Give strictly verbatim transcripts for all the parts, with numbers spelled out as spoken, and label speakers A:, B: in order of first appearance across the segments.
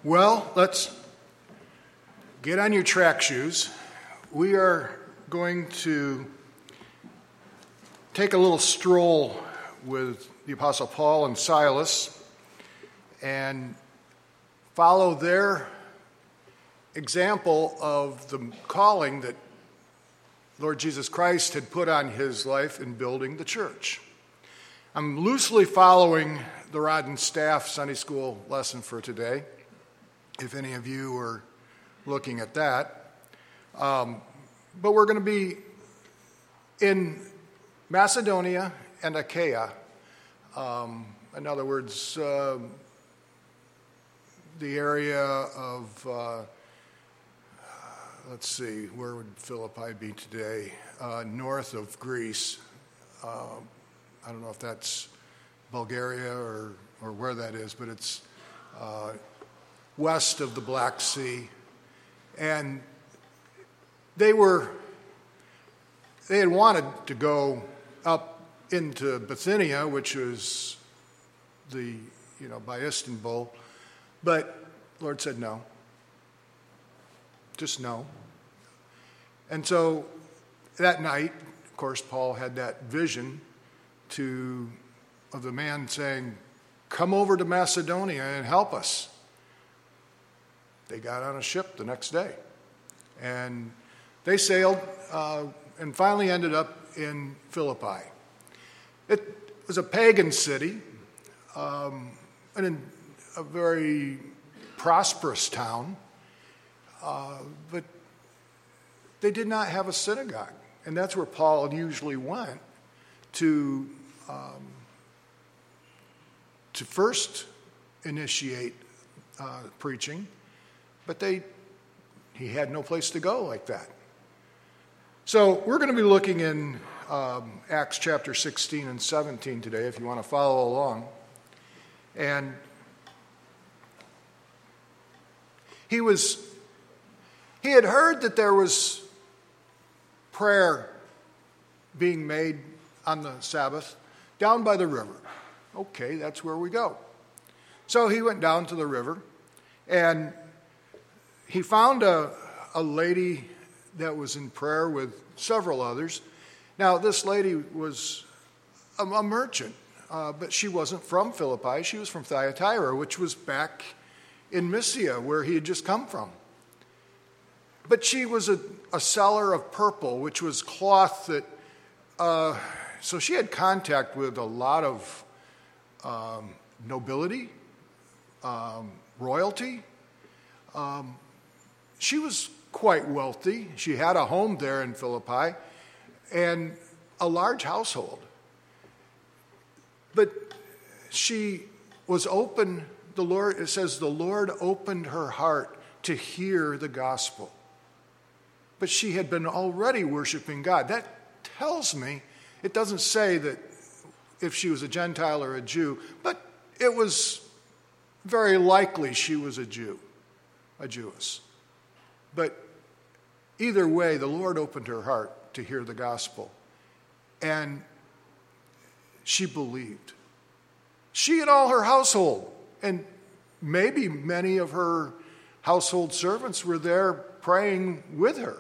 A: Well, let's get on your track shoes. We are going to take a little stroll with the Apostle Paul and Silas and follow their example of the calling that Lord Jesus Christ had put on his life in building the church. I'm loosely following the Rod and Staff Sunday School lesson for today, if any of you are looking at that. Um, but we're going to be in Macedonia and Achaia. Um, in other words, uh, the area of, uh, let's see, where would Philippi be today? Uh, north of Greece. Uh, I don't know if that's Bulgaria or, or where that is, but it's uh, west of the Black Sea. And they were, they had wanted to go up into Bithynia, which was the, you know, by Istanbul, but the Lord said no. Just no. And so that night, of course, Paul had that vision to of the man saying, "Come over to Macedonia and help us." They got on a ship the next day, and they sailed uh, and finally ended up in Philippi. It was a pagan city, um, and a very prosperous town, uh, but they did not have a synagogue, and that's where Paul usually went to um, to first initiate uh, preaching. But they, he had no place to go like that. So we're going to be looking in um, Acts chapter sixteen and seventeen today, if you want to follow along. And he was, he had heard that there was prayer being made on the Sabbath down by the river. Okay, that's where we go. So he went down to the river, and he found a, a lady that was in prayer with several others. Now, this lady was a, a merchant, uh, but she wasn't from Philippi. She was from Thyatira, which was back in Mysia, where he had just come from. But she was a, a seller of purple, which was cloth that, uh, so she had contact with a lot of um, nobility, um, royalty. Um, She was quite wealthy. She had a home there in Philippi and a large household. But she was open, the Lord, it says the Lord opened her heart to hear the gospel. But she had been already worshiping God. That tells me, it doesn't say that if she was a Gentile or a Jew, but it was very likely she was a Jew, a Jewess. But either way, the Lord opened her heart to hear the gospel. And she believed. She and all her household, and maybe many of her household servants were there praying with her.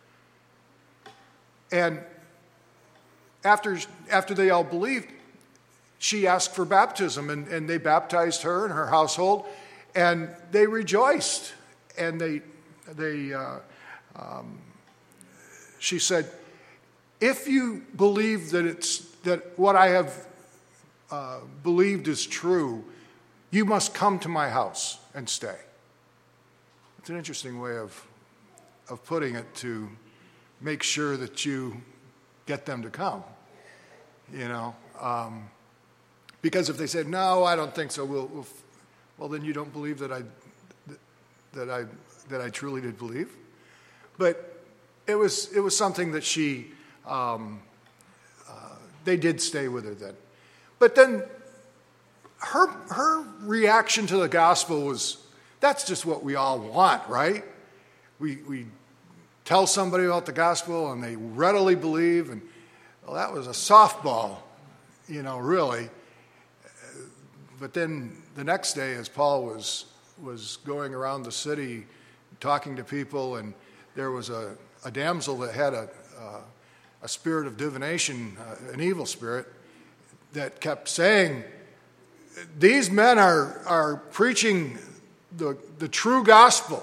A: And after, after they all believed, she asked for baptism, and, and they baptized her and her household, and they rejoiced. And they... They, uh, um, she said, if you believe that it's that what I have uh, believed is true, you must come to my house and stay. It's an interesting way of of putting it, to make sure that you get them to come. You know, um, because if they said no, I don't think so. We'll, we'll well, then you don't believe that I that I. that I truly did believe. But it was it was something that she, um, uh, they did stay with her then. But then her her reaction to the gospel was, that's just what we all want, right? We we tell somebody about the gospel and they readily believe, and well, that was a softball, you know, really. But then the next day, as Paul was was going around the city talking to people, and there was a, a damsel that had a, uh, a spirit of divination, uh, an evil spirit, that kept saying, these men are, are preaching the, the true gospel.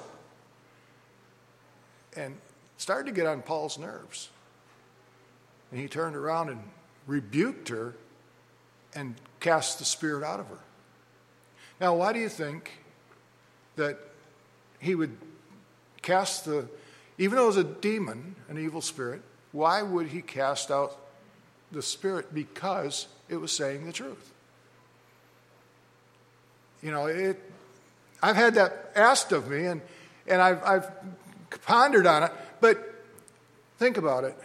A: And started to get on Paul's nerves. And he turned around and rebuked her and cast the spirit out of her. Now, why do you think that he would cast the, even though it was a demon, an evil spirit, why would he cast out the spirit? Because it was saying the truth. You know, it. I've had that asked of me, and, and I've, I've pondered on it, but think about it.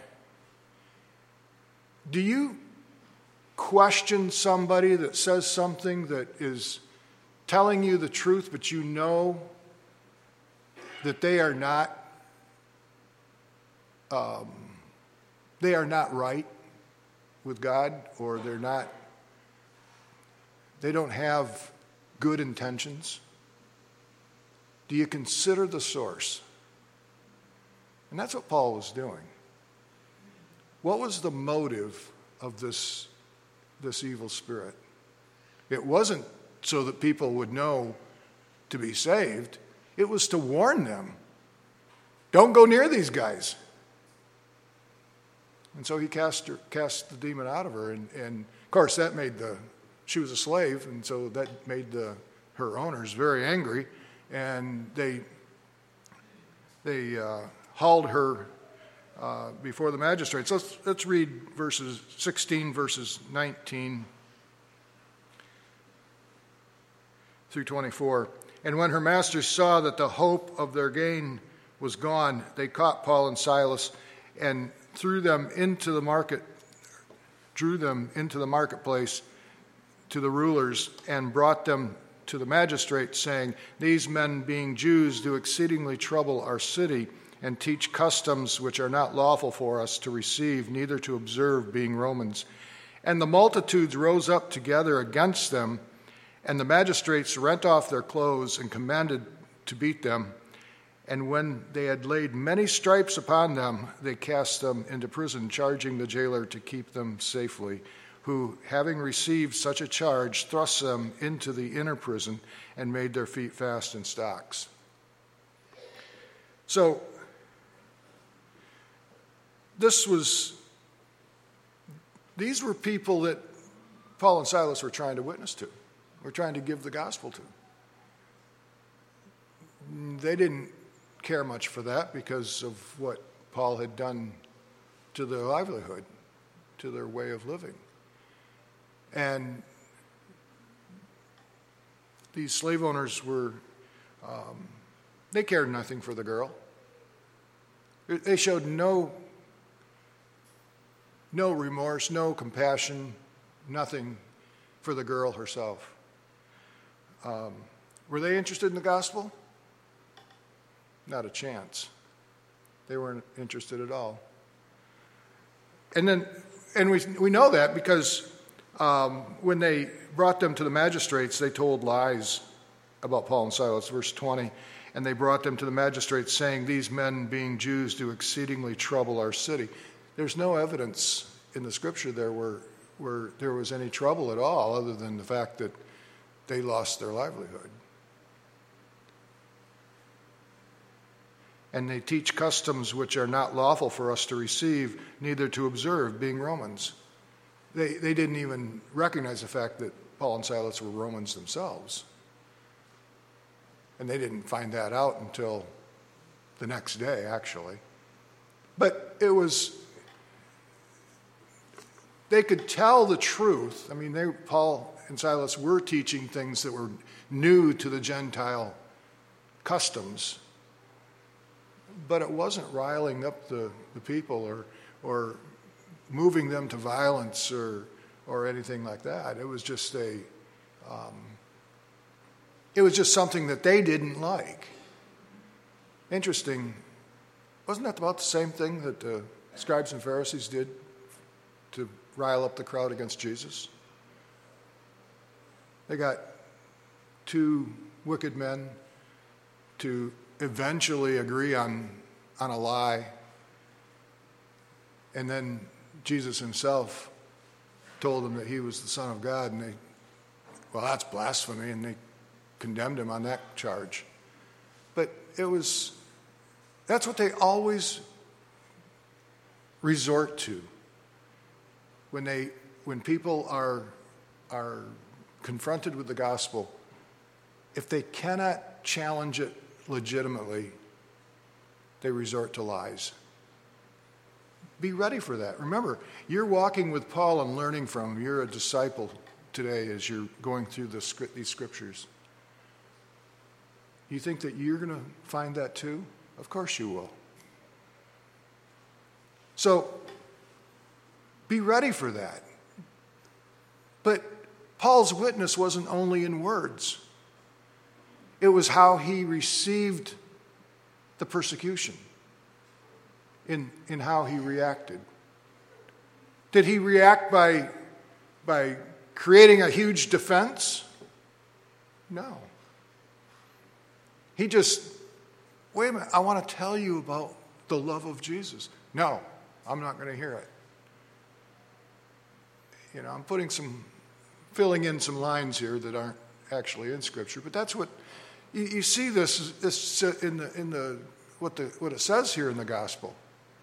A: Do you question somebody that says something that is telling you the truth, but you know that they are not um, they are not right with God, or they're not, they don't have good intentions? Do you consider the source? And that's what Paul was doing. What was the motive of this, this evil spirit? It wasn't so that people would know to be saved. It was to warn them. Don't go near these guys. And so he cast her, cast the demon out of her. And, and of course, that made the, she was a slave, and so that made the, her owners very angry. And they, they uh, hauled her uh, before the magistrates. Let's, let's read verses sixteen, verses nineteen through twenty-four. And when her masters saw that the hope of their gain was gone, they caught Paul and Silas and threw them into the market, drew them into the marketplace to the rulers, and brought them to the magistrates, saying, these men, being Jews, do exceedingly trouble our city, and teach customs which are not lawful for us to receive, neither to observe, being Romans. And the multitudes rose up together against them, and the magistrates rent off their clothes and commanded to beat them. And when they had laid many stripes upon them, they cast them into prison, charging the jailer to keep them safely, who, having received such a charge, thrust them into the inner prison and made their feet fast in stocks. So, this was, these were people that Paul and Silas were trying to witness to, were trying to give the gospel to. They didn't care much for that because of what Paul had done to their livelihood, to their way of living. And these slave owners were, um, they cared nothing for the girl. They showed no, no remorse, no compassion, nothing for the girl herself. Um, were they interested in the gospel? Not a chance. They weren't interested at all. And then, and we we know that because um, when they brought them to the magistrates, they told lies about Paul and Silas. Verse twenty, and they brought them to the magistrates, saying, these men, being Jews, do exceedingly trouble our city. There's no evidence in the scripture there where, where there was any trouble at all, other than the fact that they lost their livelihood. And they teach customs which are not lawful for us to receive, neither to observe, being Romans. They, they didn't even recognize the fact that Paul and Silas were Romans themselves. And they didn't find that out until the next day, actually. But it was, they could tell the truth. I mean, they, Paul and Silas were teaching things that were new to the Gentile customs. But it wasn't riling up the, the people or or moving them to violence or or anything like that. It was just a um, it was just something that they didn't like. Interesting. Wasn't that about the same thing that the scribes and Pharisees did to rile up the crowd against Jesus? They got two wicked men to eventually agree on, on a lie. And then Jesus himself told them that he was the Son of God, and they, well, that's blasphemy, and they condemned him on that charge. But it was, that's what they always resort to when they, when people are, are confronted with the gospel. If they cannot challenge it legitimately, they resort to lies. Be ready for that. Remember, you're walking with Paul and learning from him. You're a disciple today as you're going through the, these scriptures. You think that you're going to find that too? Of course you will. So, be ready for that. But Paul's witness wasn't only in words. It was how he received the persecution, in, in how he reacted. Did he react by, by creating a huge defense? No. He just, wait a minute, I want to tell you about the love of Jesus. No, I'm not going to hear it. You know, I'm putting some, filling in some lines here that aren't actually in Scripture, but that's what, you, you see this, this in the, in the, what the, what it says here in the gospel.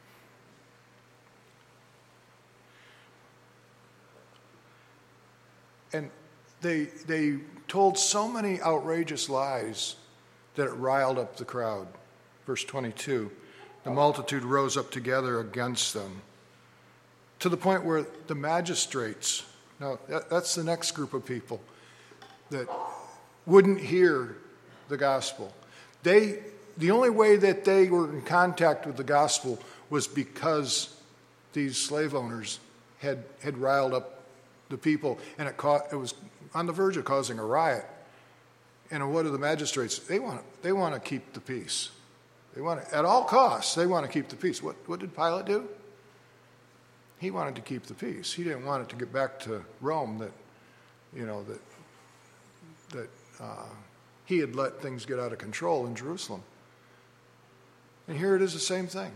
A: And they, they told so many outrageous lies that it riled up the crowd. Verse twenty-two, the multitude rose up together against them, to the point where the magistrates, now that, that's the next group of people that wouldn't hear the gospel. They, the only way that they were in contact with the gospel was because these slave owners had, had riled up the people, and it, caught, it was on the verge of causing a riot. And what are the magistrates? They want they want to keep the peace. They want to, at all costs, they want to keep the peace. What what did Pilate do? He wanted to keep the peace. He didn't want it to get back to Rome that, you know, that that uh, he had let things get out of control in Jerusalem. And here it is the same thing.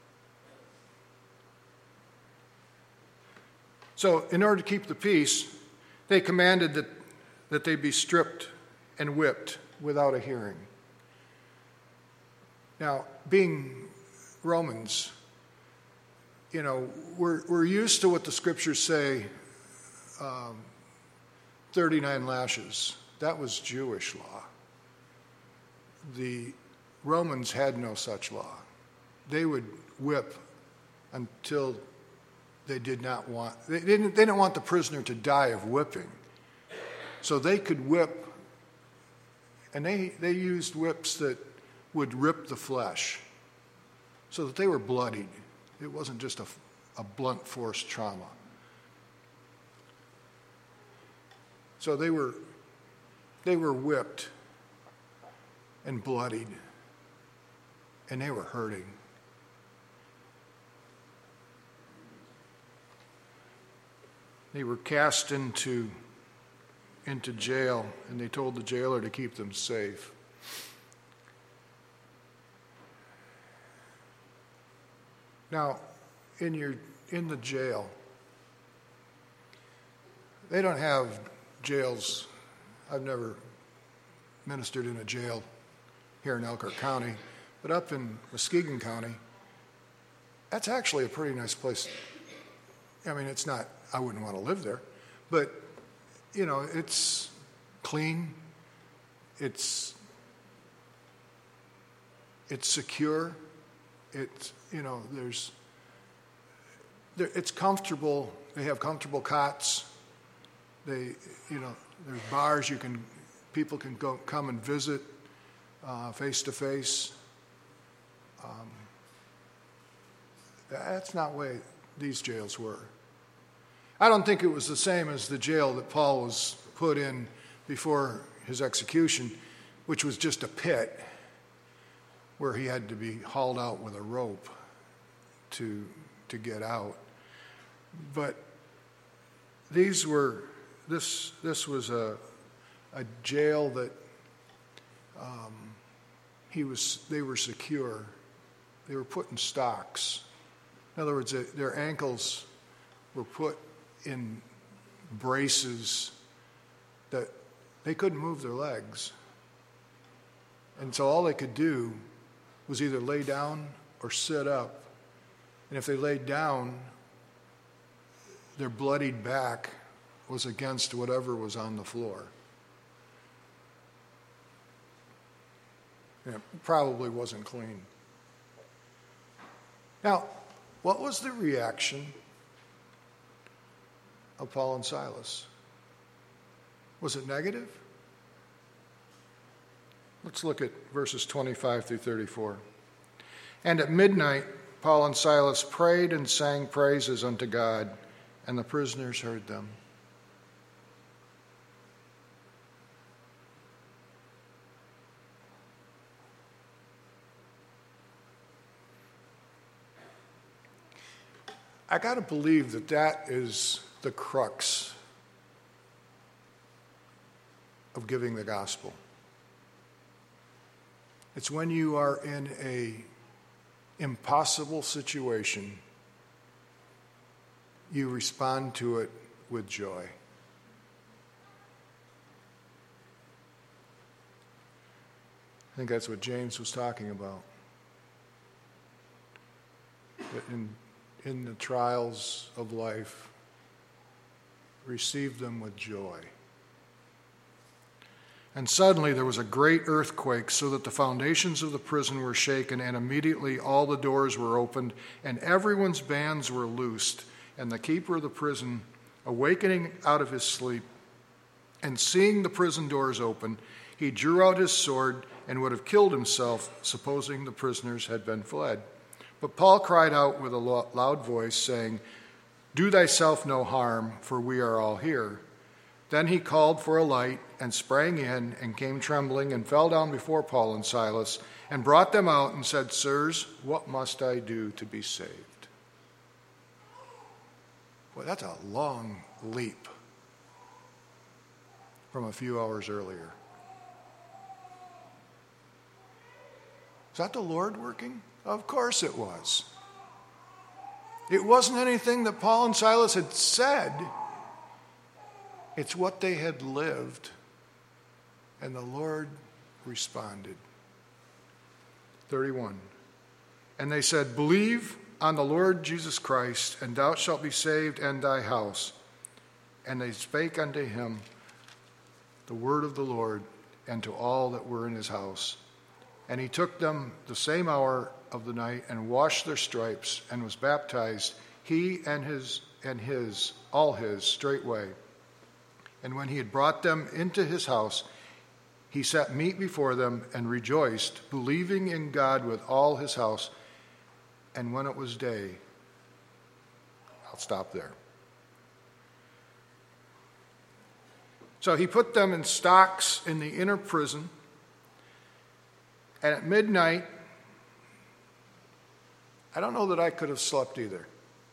A: So in order to keep the peace, they commanded that, that they be stripped and whipped without a hearing. Now, being Romans, you know, we're, we're used to what the scriptures say, um, thirty-nine lashes. That was Jewish law. The Romans had no such law. They would whip until they did not want, they didn't, they didn't want the prisoner to die of whipping. So they could whip, and they, they used whips that would rip the flesh so that they were bloodied. It wasn't just a, a blunt force trauma. So they were, they were whipped and bloodied, and they were hurting. They were cast into, into jail, and they told the jailer to keep them safe. Now, in your in the jail, they don't have jails. I've never ministered in a jail here in Elkhart County, but up in Muskegon County, that's actually a pretty nice place. I mean, it's not, I wouldn't want to live there, but, you know, it's clean, it's, it's secure, it's, you know, there's, there, it's comfortable, they have comfortable cots, they, you know, there's bars you can, people can go, come and visit uh, face to face. Um, that's not the way these jails were. I don't think it was the same as the jail that Paul was put in before his execution, which was just a pit where he had to be hauled out with a rope to, to get out. But these were, this, this was a, a jail that um, he was, they were secure. They were put in stocks. In other words, their ankles were put in braces that they couldn't move their legs. And so all they could do was either lay down or sit up. And if they laid down, their bloodied back was against whatever was on the floor. And it probably wasn't clean. Now, what was the reaction of Paul and Silas? Was it negative? Let's look at verses twenty-five through thirty-four. And at midnight, Paul and Silas prayed and sang praises unto God, and the prisoners heard them. I got to believe that that is the crux of giving the gospel. It's when you are in a impossible situation, you respond to it with joy. I think that's what James was talking about. That in, in the trials of life, receive them with joy. And suddenly there was a great earthquake, so that the foundations of the prison were shaken, and immediately all the doors were opened, and everyone's bands were loosed. And the keeper of the prison, awakening out of his sleep, and seeing the prison doors open, he drew out his sword and would have killed himself, supposing the prisoners had been fled. But Paul cried out with a loud voice, saying, "Do thyself no harm, for we are all here." Then he called for a light and sprang in and came trembling and fell down before Paul and Silas and brought them out and said, "Sirs, what must I do to be saved?" Boy, that's a long leap from a few hours earlier. Is that the Lord working? Of course it was. It wasn't anything that Paul and Silas had said. It's what they had lived, and the Lord responded. thirty-one. And they said, "Believe on the Lord Jesus Christ, and thou shalt be saved and thy house." And they spake unto him the word of the Lord, and to all that were in his house. And he took them the same hour of the night, and washed their stripes, and was baptized, he and his and his all his straightway. And when he had brought them into his house, he set meat before them and rejoiced, believing in God with all his house. And when it was day, I'll stop there. So he put them in stocks in the inner prison. And at midnight, I don't know that I could have slept either.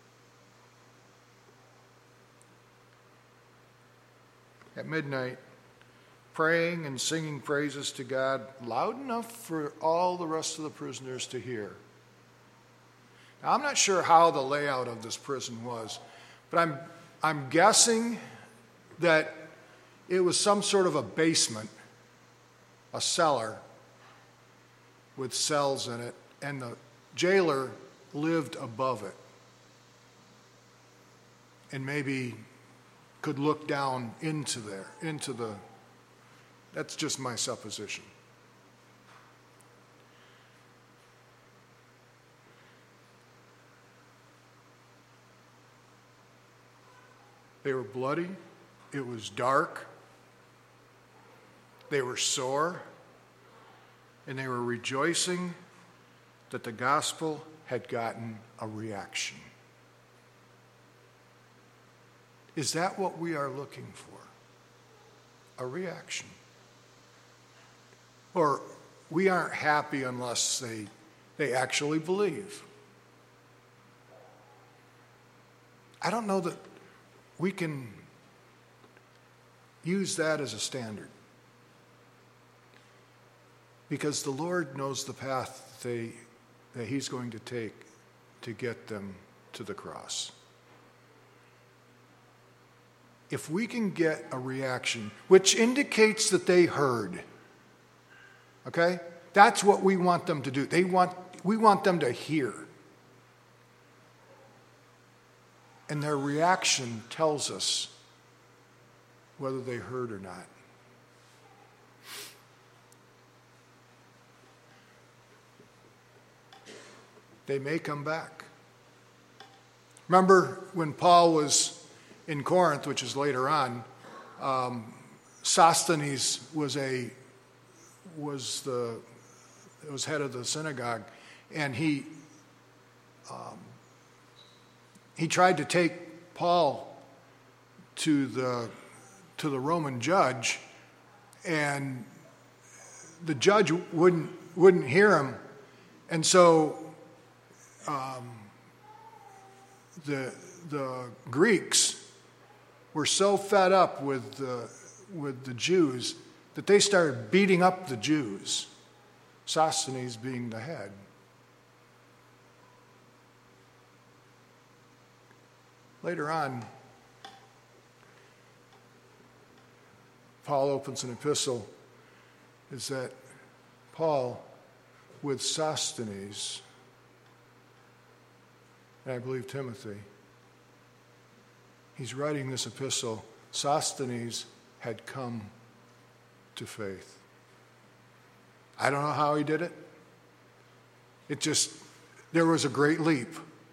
A: At midnight, praying and singing praises to God loud enough for all the rest of the prisoners to hear. Now, I'm not sure how the layout of this prison was, but I'm, I'm guessing that it was some sort of a basement, a cellar with cells in it, and the jailer lived above it and maybe could look down into there, into the, that's just my supposition. They were bloody. It was dark. They were sore. And they were rejoicing that the gospel had gotten a reaction. Is that what we are looking for? A reaction. Or we aren't happy unless they, they actually believe. I don't know that we can use that as a standard. because the Lord knows the path they, that he's going to take to get them to the cross. If we can get a reaction, which indicates that they heard, okay? That's what we want them to do. They want, we want them to hear. And their reaction tells us whether they heard or not. They may come back. Remember when Paul was in Corinth, which is later on, um, Sosthenes was a was the was head of the synagogue, and he um, he tried to take Paul to the to the Roman judge, and the judge wouldn't wouldn't hear him, and so um, the the Greeks were so fed up with the with the Jews that they started beating up the Jews, Sosthenes being the head. Later on, Paul opens an epistle, is that Paul with Sosthenes, and I believe Timothy, he's writing this epistle. Sosthenes had come to faith. I don't know how he did it. It just, there was a great leap.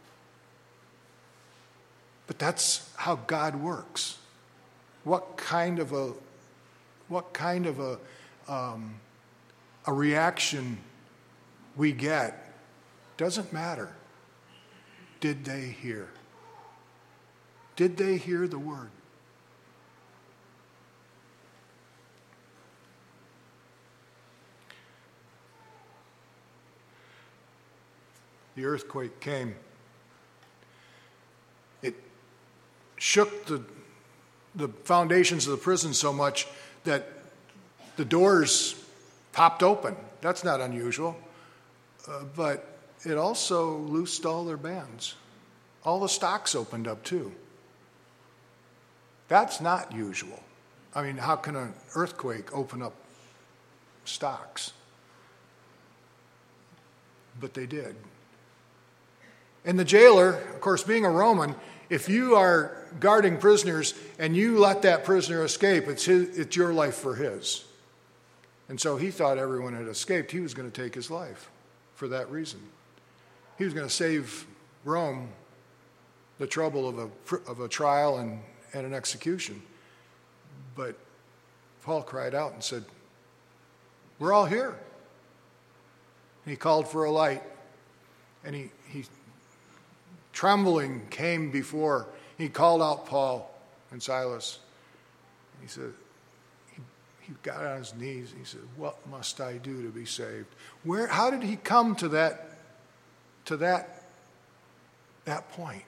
A: But that's how God works. What kind of a, what kind of a, um, a reaction we get doesn't matter. Did they hear? Did they hear the word? The earthquake came. It shook the, the foundations of the prison so much that the doors popped open. That's not unusual. Uh, but it also loosed all their bands. All the stocks opened up too. That's not usual. I mean, how can an earthquake open up stocks? But they did. And the jailer, of course, being a Roman, if you are guarding prisoners and you let that prisoner escape, it's his, it's your life for his. And so he thought everyone had escaped. He was going to take his life for that reason. He was going to save Rome the trouble of a, of a trial and, and an execution. But Paul cried out and said, "We're all here." And he called for a light, and he, he trembling came before. He called out Paul and Silas. He said, he, he got on his knees and he said, "What must I do to be saved?" Where? How did he come to that? To that that point?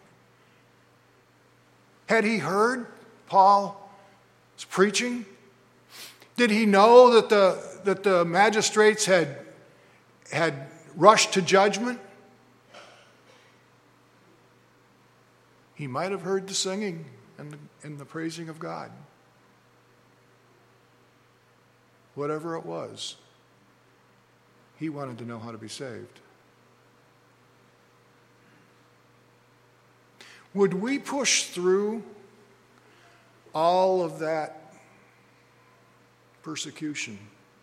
A: Had he heard Paul's preaching? Did he know that the that the magistrates had had rushed to judgment? He might have heard the singing and the, and the praising of God. Whatever it was, he wanted to know how to be saved. Would we push through all of that persecution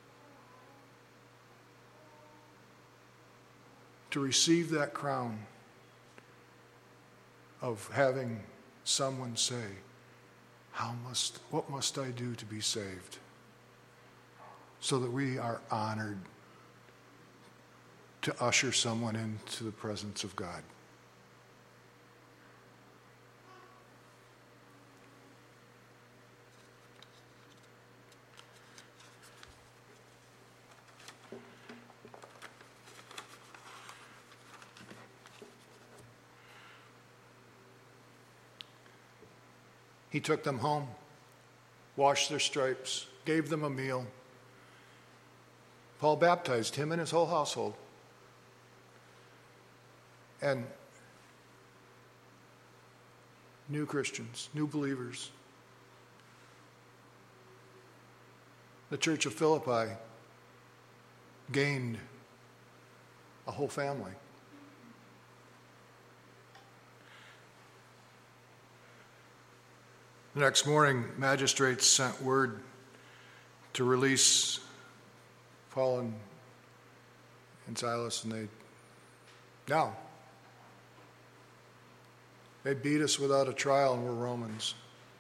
A: to receive that crown of having someone say, "How must, what must I do to be saved?" So that we are honored to usher someone into the presence of God. He took them home, washed their stripes, gave them a meal, Paul baptized him and his whole household. And new Christians, new believers. The church of Philippi gained a whole family. The next morning, magistrates sent word to release Paul and, and Silas, and they, no. They beat us without a trial, and we're Romans.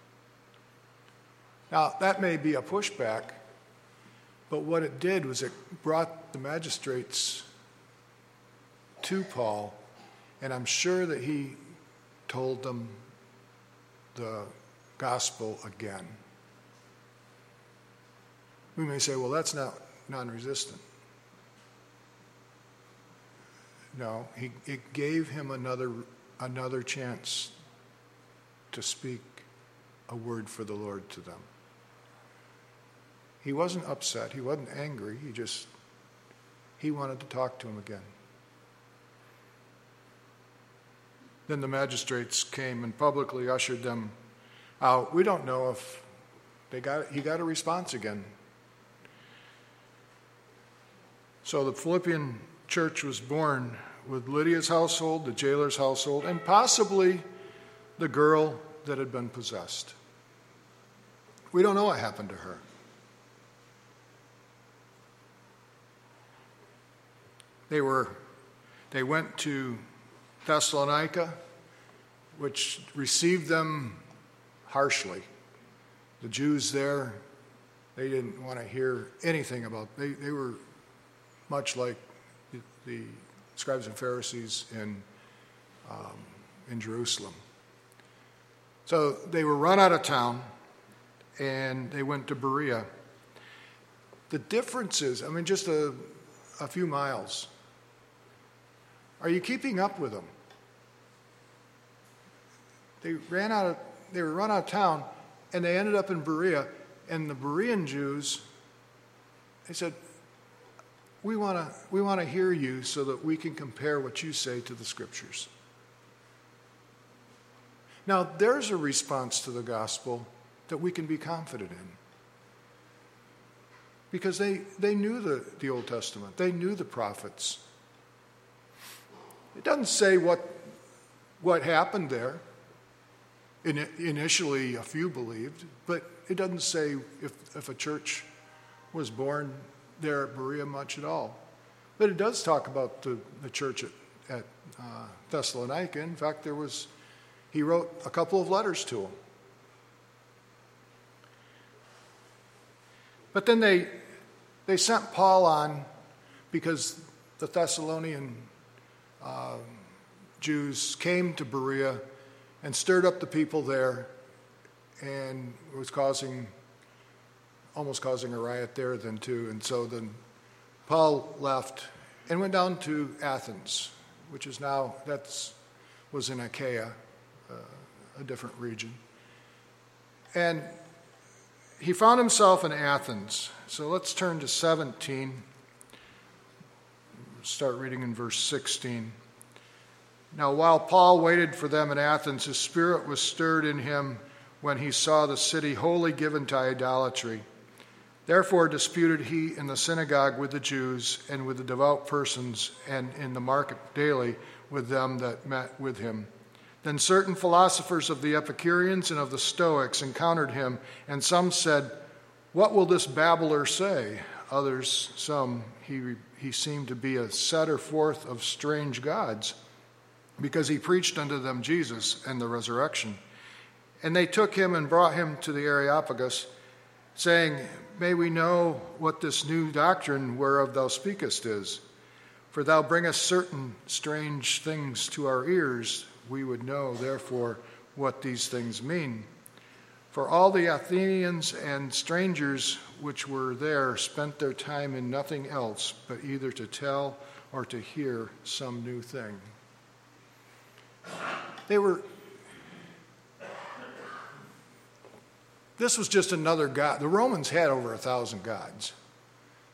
A: Now, that may be a pushback, but what it did was it brought the magistrates to Paul, and I'm sure that he told them the gospel again. We may say, well, that's not non-resistant. No, he, it gave him another another chance to speak a word for the Lord to them. He wasn't upset. He wasn't angry. He just, he wanted to talk to him again. Then the magistrates came and publicly ushered them out. We don't know if they got, he got a response again. So the Philippian church was born with Lydia's household, the jailer's household, and possibly the girl that had been possessed. We don't know what happened to her. They were, they went to Thessalonica, which received them harshly. The Jews there, they didn't want to hear anything about, they, they were much like the, the scribes and Pharisees in, um, in Jerusalem. So they were run out of town, and they went to Berea. The difference is, I mean, just a, a few miles. Are you keeping up with them? They ran out of, they were run out of town, and they ended up in Berea, and the Berean Jews, they said, we want to we want to hear you so that we can compare what you say to the scriptures. Now, there's a response to the gospel that we can be confident in. Because they, they knew the, the Old Testament. They knew the prophets. It doesn't say what, what happened there. In, initially, a few believed, but it doesn't say if, if a church was born there at Berea much at all. But it does talk about the, the church at, at uh, Thessalonica. In fact, there was, he wrote a couple of letters to them. But then they they sent Paul on because the Thessalonian uh, Jews came to Berea and stirred up the people there, and was causing, almost causing a riot there then too. And so then Paul left and went down to Athens, which is now, that's was in Achaia, uh, a different region. And he found himself in Athens. So let's turn to seventeen. Start reading in verse sixteen. Now, while Paul waited for them in Athens, his spirit was stirred in him when he saw the city wholly given to idolatry. Therefore disputed he in the synagogue with the Jews and with the devout persons, and in the market daily with them that met with him. Then certain philosophers of the Epicureans and of the Stoics encountered him, and some said, "What will this babbler say?" Others, some, he, he seemed to be a setter forth of strange gods, because he preached unto them Jesus and the resurrection. And they took him and brought him to the Areopagus, saying, "May we know what this new doctrine whereof thou speakest is? For thou bringest certain strange things to our ears. We would know, therefore, what these things mean." For all the Athenians and strangers which were there spent their time in nothing else but either to tell or to hear some new thing. They were, this was just another god. The Romans had over a thousand gods.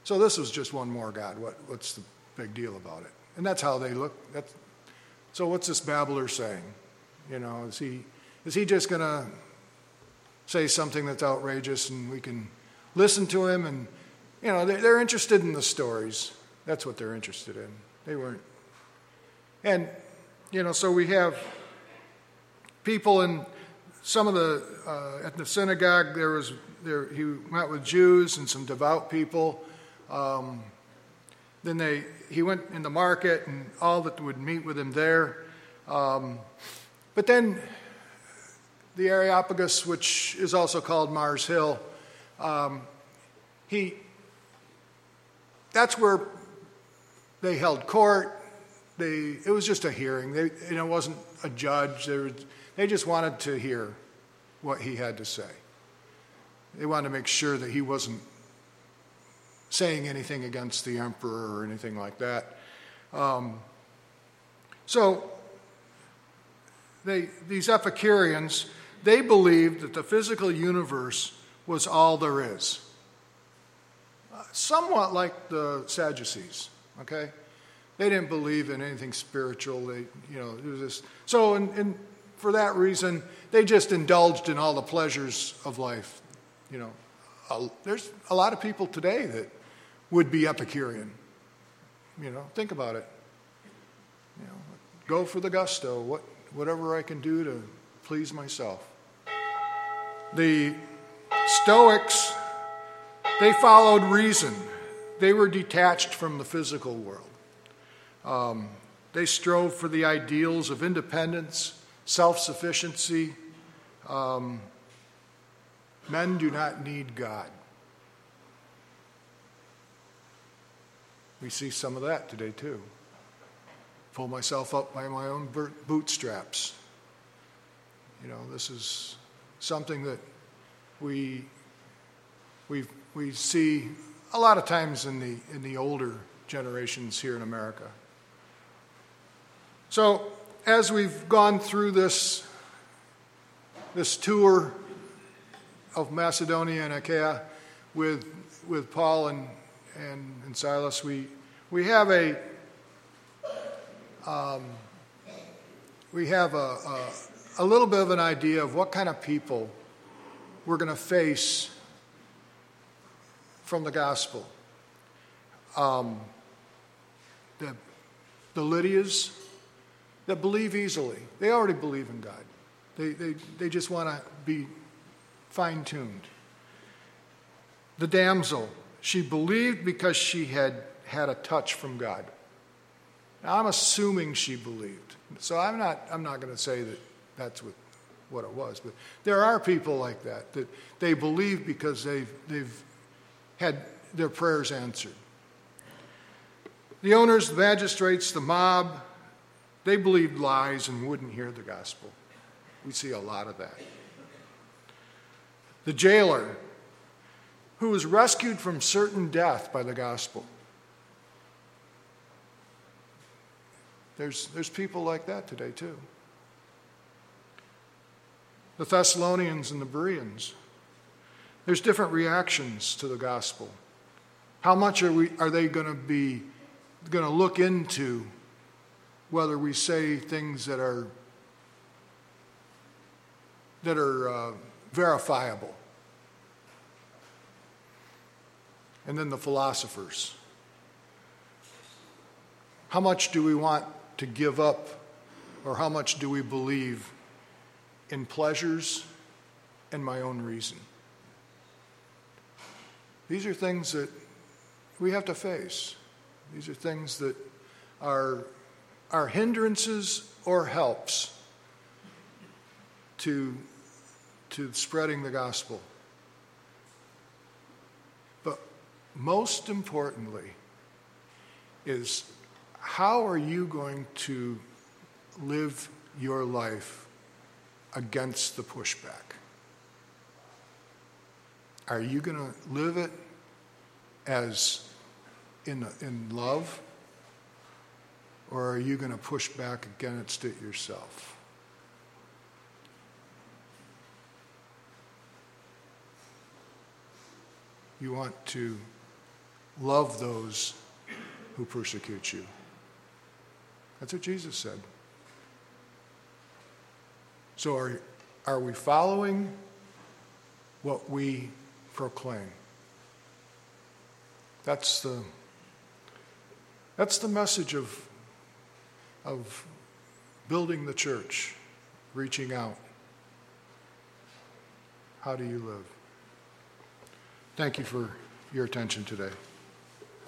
A: So this was just one more God. What, what's the big deal about it? And that's how they look. That's, so what's this babbler saying? You know, is he is he just going to say something that's outrageous and we can listen to him? And, you know, they're, they're interested in the stories. That's what they're interested in. They weren't. And, you know, so we have people in some of the, uh, at the synagogue, there was, there, he met with Jews and some devout people. Um, then they, he went in the market and all that would meet with him there. Um, but then the Areopagus, which is also called Mars Hill, um, he, that's where they held court. They, it was just a hearing. They, you know, it wasn't a judge. They, were, they just wanted to hear what he had to say. They wanted to make sure that he wasn't saying anything against the emperor or anything like that. Um, so they, these Epicureans, they believed that the physical universe was all there is. Uh, somewhat like the Sadducees, okay? They didn't believe in anything spiritual. They, you know, it was just, so and, and for that reason, they just indulged in all the pleasures of life. You know, uh, there's a lot of people today that would be Epicurean. You know, think about it. You know, go for the gusto. What, whatever I can do to please myself. The Stoics, they followed reason. They were detached from the physical world. Um, they strove for the ideals of independence, self-sufficiency. Um, men do not need God. We see some of that today too. Pull myself up by my own bootstraps. You know, this is something that we we we see a lot of times in the in the older generations here in America. So as we've gone through this this tour of Macedonia and Achaia with with Paul and and, and Silas, we we have a um, we have a, a a little bit of an idea of what kind of people we're going to face from the gospel. Um, the, the Lydias that believe easily. They already believe in God. They, they, they just want to be fine-tuned. The damsel, she believed because she had had a touch from God. Now, I'm assuming she believed. So I'm not, I'm not going to say that that's what, what it was. But there are people like that, that they believe because they've, they've had their prayers answered. The owners, the magistrates, the mob, they believed lies and wouldn't hear the gospel. We see a lot of that. The jailer, who was rescued from certain death by the gospel. There's, there's people like that today too. The Thessalonians and the Bereans. There's different reactions to the gospel. How much are we are they going to be going to look into whether we say things that are that are uh, verifiable? And then the philosophers. How much do we want to give up, or how much do we believe in pleasures and my own reason? These are things that we have to face. These are things that are, are hindrances or helps to, to spreading the gospel. But most importantly is, how are you going to live your life against the pushback? Are you going to live it as in, in love, or are you going to push back against it yourself? You want to love those who persecute you. That's what Jesus said. So are, are we following what we proclaim? That's the, that's the message of, of building the church, reaching out. How do you live? Thank you for your attention today.